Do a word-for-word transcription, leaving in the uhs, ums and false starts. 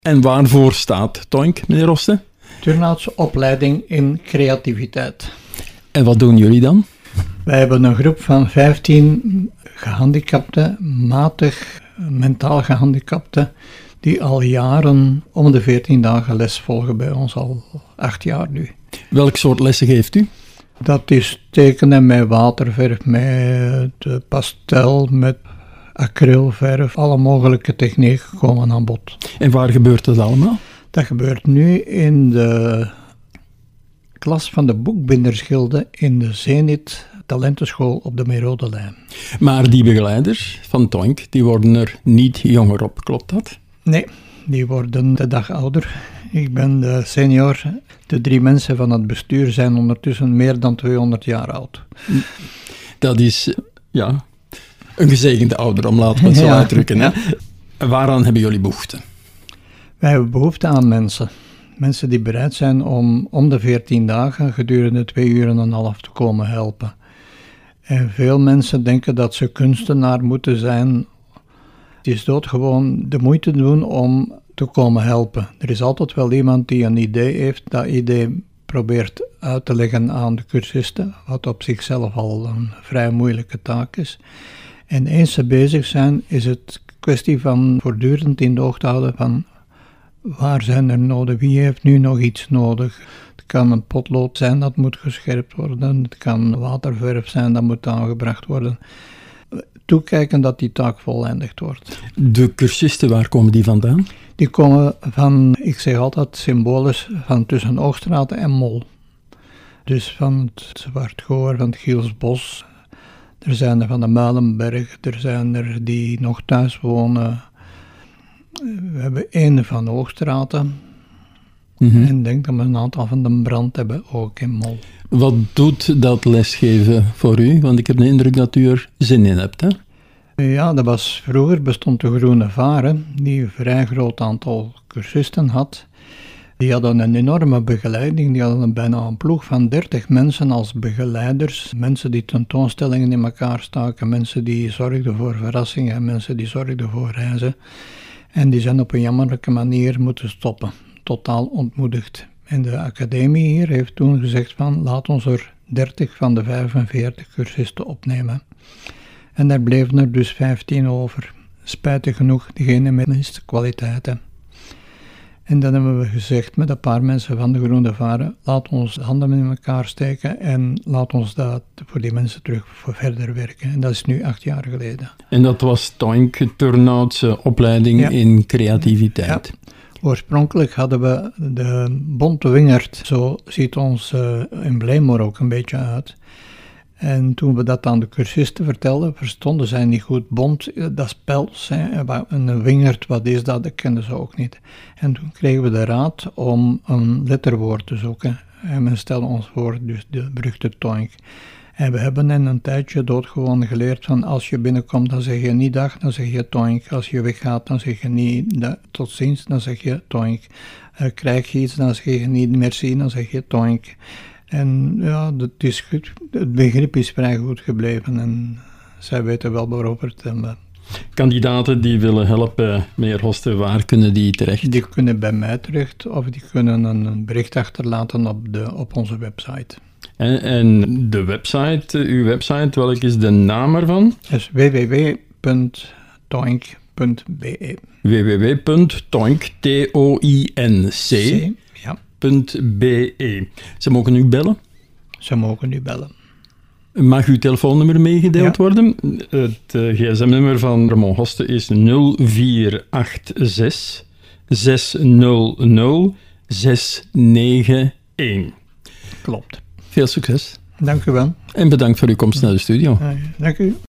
En waarvoor staat Toink, meneer Roste? Turnhoutse opleiding in creativiteit. En wat doen jullie dan? Wij hebben een groep van vijftien gehandicapten, matig mentaal gehandicapten, die al jaren om de veertien dagen les volgen bij ons, al acht jaar nu. Welk soort lessen geeft u? Dat is tekenen met waterverf, met pastel, met acrylverf. Alle mogelijke technieken komen aan bod. En waar gebeurt dat allemaal? Dat gebeurt nu in de klas van de boekbindersgilde in de Zenit Talentenschool op de Meerode-lijn. Maar die begeleiders van Toink, die worden er niet jonger op, klopt dat? Nee, die worden de dag ouder. Ik ben de senior. De drie mensen van het bestuur zijn ondertussen meer dan tweehonderd jaar oud. Dat is, ja, een gezegende ouder, om laten we het zo ja, uitdrukken. Hè? Ja. Waaraan hebben jullie behoefte? Wij hebben behoefte aan mensen. Mensen die bereid zijn om om de veertien dagen gedurende twee uur en een half te komen helpen. En veel mensen denken dat ze kunstenaar moeten zijn. Het is doodgewoon de moeite doen om te komen helpen. Er is altijd wel iemand die een idee heeft, dat idee probeert uit te leggen aan de cursisten, wat op zichzelf al een vrij moeilijke taak is. En eens ze bezig zijn, is het kwestie van voortdurend in de oog te houden van waar zijn er nodig, wie heeft nu nog iets nodig. Het kan een potlood zijn dat moet gescherpt worden, het kan waterverf zijn dat moet aangebracht worden. Toekijken dat die taak voleindigd wordt. De cursisten, waar komen die vandaan? Die komen van, ik zeg altijd symbolisch, van tussen Oogstraat en Mol. Dus van het Zwartgoor, van het Gielsbos. Er zijn er van de Muilenberg, er zijn er die nog thuis wonen. We hebben één van Oogstraten. Mm-hmm. En ik denk dat we een aantal van de Brand hebben, ook in Mol. Wat doet dat lesgeven voor u? Want ik heb de indruk dat u er zin in hebt, hè? Ja, dat was, vroeger bestond de Groene Varen, die een vrij groot aantal cursisten had. Die hadden een enorme begeleiding, die hadden bijna een ploeg van dertig mensen als begeleiders. Mensen die tentoonstellingen in elkaar staken, mensen die zorgden voor verrassingen, mensen die zorgden voor reizen. En die zijn op een jammerlijke manier moeten stoppen, totaal ontmoedigd. En de academie hier heeft toen gezegd van, laat ons er dertig van de vijfenveertig cursisten opnemen. En daar bleven er dus vijftien over. Spijtig genoeg, diegene met de minste kwaliteiten. En dan hebben we gezegd met een paar mensen van de Groene Varen, laat ons handen in elkaar steken en laat ons dat voor die mensen terug voor verder werken. En dat is nu acht jaar geleden. En dat was Toink, Turnhoutse opleiding ja. in creativiteit. Ja. Oorspronkelijk hadden we de bonte wingerd, zo ziet ons uh, embleem er ook een beetje uit. En toen we dat aan de cursisten vertelden, verstonden zij niet goed. Bont, dat is pels. Hè. Een wingerd, wat is dat? Dat kenden ze ook niet. En toen kregen we de raad om een letterwoord te zoeken. En men stelde ons voor, dus de beruchte Toink. En we hebben in een tijdje doodgewoon geleerd van als je binnenkomt, dan zeg je niet dag, dan zeg je Toink. Als je weggaat, dan zeg je niet tot ziens, dan zeg je Toink. Uh, krijg je iets, dan zeg je niet merci, dan zeg je Toink. En ja, het, is goed, het begrip is vrij goed gebleven en zij weten wel waarover het hebben. Kandidaten die willen helpen, meneer Hoste, waar kunnen die terecht? Die kunnen bij mij terecht of die kunnen een bericht achterlaten op, de, op onze website. En, en de website, uw website, welk is de naam ervan? Dat is w w w punt toink punt b e. w w w punt toink punt b e. Ze mogen u bellen? Ze mogen u bellen. Mag uw telefoonnummer meegedeeld ja. worden? Het uh, gsm-nummer van Ramon Hoste is nul vier acht zes zes nul nul zes negen een. Klopt. Veel succes. Dank u wel. En bedankt voor uw komst naar de studio. Dank u.